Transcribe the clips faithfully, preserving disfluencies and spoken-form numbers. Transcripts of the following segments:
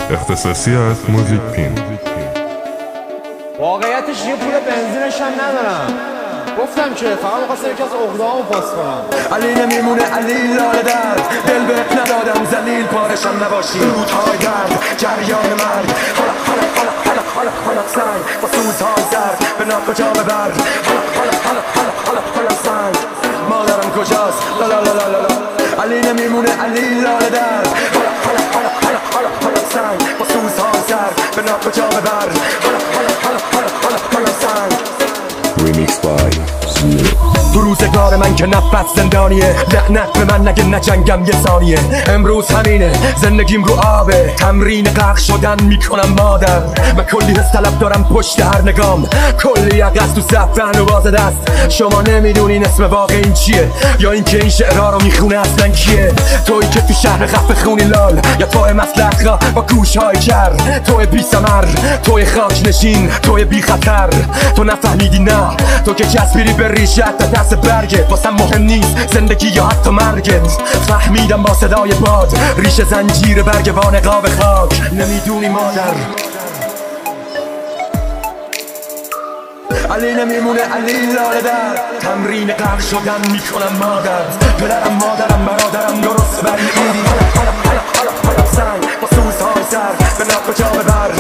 اختصاصی از موزیک پین. واقعیتش یه پول بنزینش هم ندارم، گفتم که فقط می‌خواستم یکی از عقده‌هامو پاس کنم. علی نمیمونه علی لاله درد، دل بهت ندادم ذلیل پارشم نباشی. رودهای درد جریان مرگ، حالا حالا حالا حالا حالا حالا سنگ با سوزهای زرد به نام کجا ببر. حالا حالا حالا حالا حالا حالا سنگ مادرم کجاست؟ لا لا لا لا لا. علی نمیمونه علی لاله درد، حالا حالا حالا حالا حالا حالا سنگ با سوزهای زرد به نام کجا ببر. حالا حالا حالا حالا حالا حالا سنگ. Remix by Zero. تو روزگار من که نفس زندانیه، لعنت به من نگه نجنگم یه ثانیه. امروز همینه زندگیم رو آبه، تمرین غرق شدن میکنم مادر. من کلی حس طلب دارم پشت هر نگام، کلی عقص تو صفحه و باز دست. شما نمیدونین اسم واقع این چیه، یا اینکه این شعرها رو میخونه اصلا کیه. تویی که تو شهر خفه خونی لال، یا توی مسلخ را با گوشهای کر. توی بی ثمر، توی خاک نشین، توی بی خطر. تو نفهمیدی نه، تو که چسبیدی به ریشت دست برگت. واسم مهم نیست زندگی یا حتی مرگت. فهمیدم با صدای باد ریشه زنجیر برگوان قاب خاک. نمیدونی مادر علی نمیمونه علی لاله در، تمرین غرق شدن میکنم مادر. پدرم مادرم برادرم درست بر ایدی. حالا حالا حالا حالا حالا سنگ با سوزهای سر به نام کجا ببر.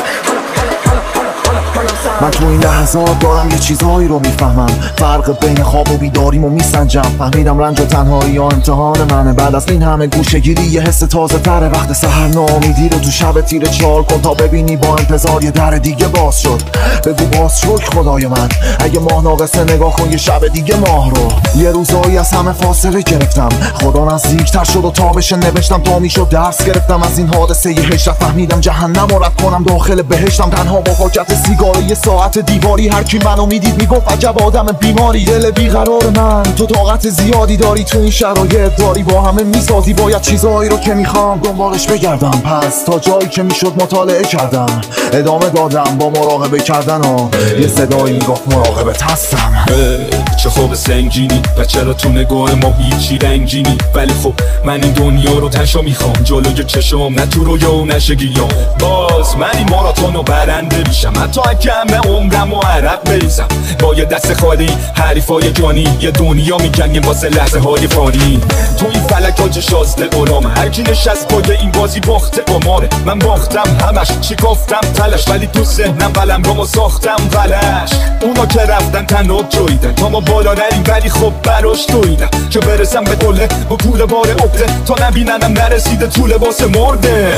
من تو این لحظات دارم یه چیزهایی رو میفهمم، فرق بین خواب و بیداریم و میسنجم. فهمیدم رنج و تنهایی یا امتحان منه، بعد از این همه گوشه‌گیری یه حس تازه تره. وقت سحر ناامیدی رو تو شب تیره چال کن تا ببینی با انتظار یه در دیگه باز شد. بگو باز شکر خدای من، اگه ماه ناقصه نگاه کن یه شب دیگه ماه رو. یه روزایی از همه فاصله گرفتم، خدا نزدیکتر شد و تابش نوشتم تا میشد درس گرفتم از این حادثه یه هجرت. فهمیدم جهنم رو رد کنم داخل بهشتم، تنها با پاکت سیگار یه ساعت دیواری. هر کی منو میدید میگفت عجب آدم بیماری. دل بیقرار من تو طاقت زیادی داری، تو این شرایط داری با همه میسازی. باید چیزایی رو که میخوام دنبالش بگردم، پس تا جایی که میشد مطالعه کردم، ادامه دادم با مراقبه کردن و یه صدایی میگفت مراقبت هستم. چه خوب سنگینی و چرا تو نگاه ما هیچی رنگینی، ولی خب من این دنیا رو تنشا میخوام، جلوی چشم نه تو رویا و نشگیام. باز من این ماراتونو برنده میشم، حتی کم عمرم و عرق بریزم. با یه دست خالی حریفای جانی یه دنیا میکنیم واسه لحظه های فانی. تو این فلک ها چه شازده غلامه، هر کی نشست پای این بازی باخته قماره. من باختم همش چی گفتم تلش، ولی تو ذهنم قلم رو ساختم غلش. اونا که رفتن تناب جویدن تا ما بالا نریم، ولی خب براش دویدم که برسم به قله با پول بار عقده. تا نبیننم نرسیده تو لباس مرده.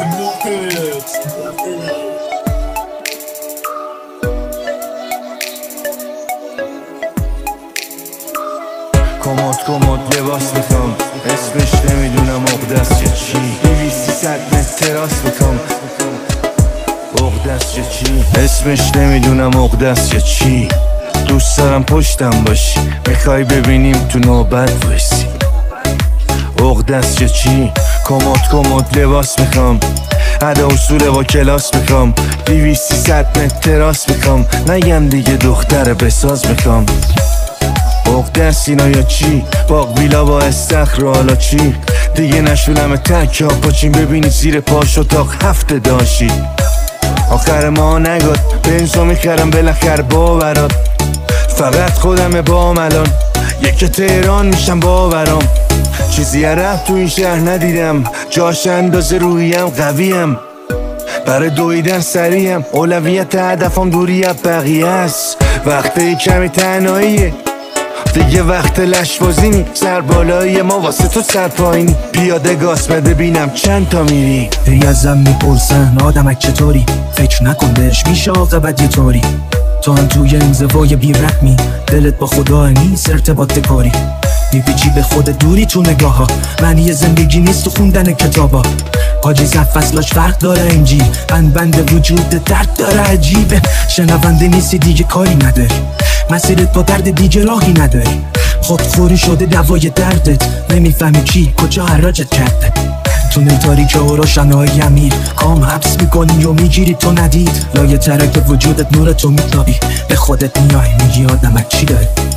کمد کمد لباس میخوام، اسمش نمیدونم عقده‌ست چه چی. دویست صد متر تراس میخوام، عقده‌ست چه چی. اسمش نمیدونم عقده‌ست چه چی. دوست دارم پشتم باشی، میخوای ببینیم تو نوبت وایسی. عقده‌ست چه چی. کمد کمد لباس میخوام، ادا اصول با کلاس میخوام. دویست صد متر تراس میخوام، نگم دیگه دختر بساز میخوام. عقده‌ست اینا یا چی، باغ ویلا با استخر و حالا چی. دیگه نشونم تک ها پاچین ببینی زیر پاش اتاق هفته داشی. آخر ما نگاد بنزو میخرم بالاخر باورات، فقط خودم بام الان یک تهران میشم باورام. چیزی رفت تو این شهر ندیدم، جاش اندازه رویم قویم. برای دویدن سریم اولویت هدفم دوری از بقیه است. وقتی کمی تنهاییه دیگه وقت لشبازی نی، سر بالایی ما واسه تو سر پایینی. پیاده گاز بده بینم چند تا میری. هی ازم میپرسن آدمک چطوری، فکر نکن بهش میشه عاقبت یه طوری. تو هم توی انزوای بیرحمی، دلت با خدا نیست ارتباط کاری. میپیچی به خود دوری تو نگاه ها، معنی زندگی نیست تو خوندن کتابا. حاجی زد فصلاش فرق داره انجیل، بند بند وجود درد داره عجیبه. شنونده نیستی دیگه کاری نداری، مسیرت با درد دیگه راهی نداری. خودخوری شده دوای دردت، نمیفهمی کی کجا حراجت کرده. تو تاریک و روشنایی امیر کام حبس میکنی و میگیری تو ندید. لایه ترک وجودت نور تو میتابی، به خودت میای میگی آدمک چی داری.